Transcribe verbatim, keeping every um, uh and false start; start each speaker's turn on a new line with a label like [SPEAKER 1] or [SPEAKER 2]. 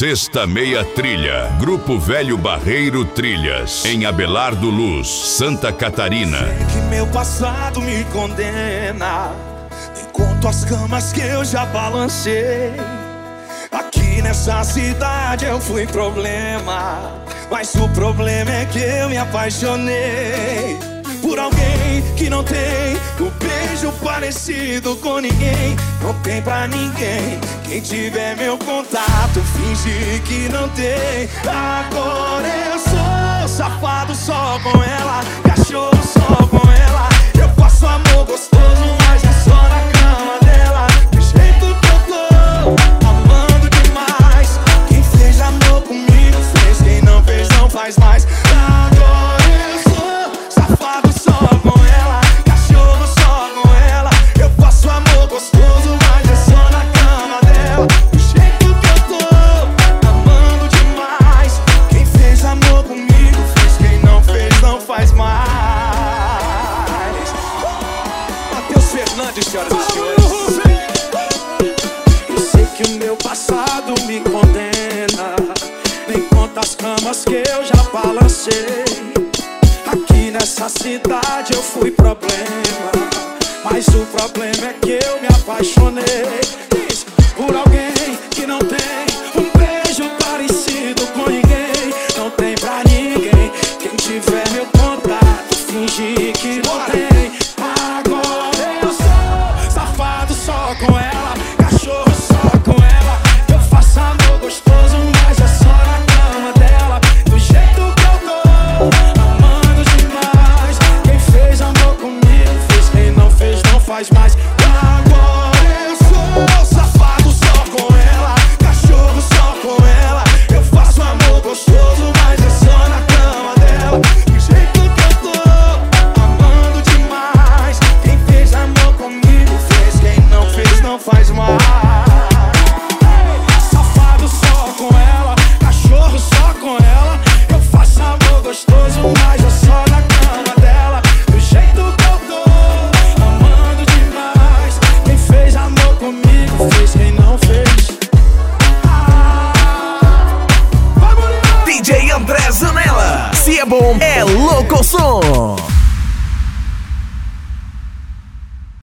[SPEAKER 1] Sexta Meia Trilha, Grupo Velho Barreiro Trilhas, em Abelardo Luz, Santa Catarina.
[SPEAKER 2] Sei que meu passado me condena, nem conto as camas que eu já balancei. Aqui nessa cidade eu fui problema, mas o problema é que eu me apaixonei por alguém que não tem um beijo parecido com ninguém. Não tem pra ninguém. Quem tiver meu contato, finge que não tem. Agora eu sou safado só com ela, cachorro só com ela. Eu faço amor gostoso, mas é só na cama dela. Do jeito que eu tô, amando demais. Quem fez amor comigo fez, quem não fez não faz mais. Agora eu sou safado só com ela, cachorro só com ela. Eu faço amor gostoso, mas é só na cama dela. Do jeito que eu tô, amando demais. Quem fez amor comigo fez, quem não fez não faz mais. Matheus Fernandes, senhoras e senhores. Eu sei que o meu passado me condena, nem conta as camas que eu já balancei. Aqui nessa cidade eu fui problema, mas o problema é que eu me apaixonei por alguém que não tem um beijo parecido com ninguém. Não tem pra ninguém. Quem tiver meu contato, finge que não tem. Agora eu sou safado só com ela, cachorro só com ela. Eu faço amor gostoso, mas é só na cama dela. Do jeito que eu tô, amando demais. Quem fez amor comigo fez, quem não fez não faz mais. Agora eu sou safado só com ela, cachorro só com ela. Eu faço amor gostoso, mas é só na cama dela. Do jeito que eu tô, amando demais. Quem fez amor comigo fez, quem não fez não faz mais. Safado só com ela, cachorro só com ela. Eu faço amor gostoso, mas é só na cama dela. Do jeito que eu tô, amando demais. Quem fez amor comigo fez, quem não fez. Ah, vai, Murilo!
[SPEAKER 3] D J André Zanella, se é bom, é louco som.